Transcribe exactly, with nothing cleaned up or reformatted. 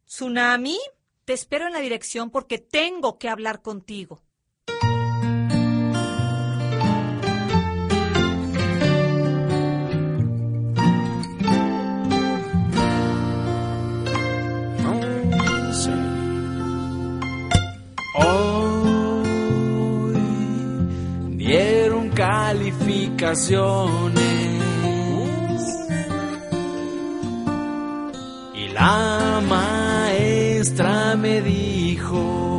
Tsunami, te espero en la dirección porque tengo que hablar contigo. Hoy dieron calificaciones y la maestra me dijo: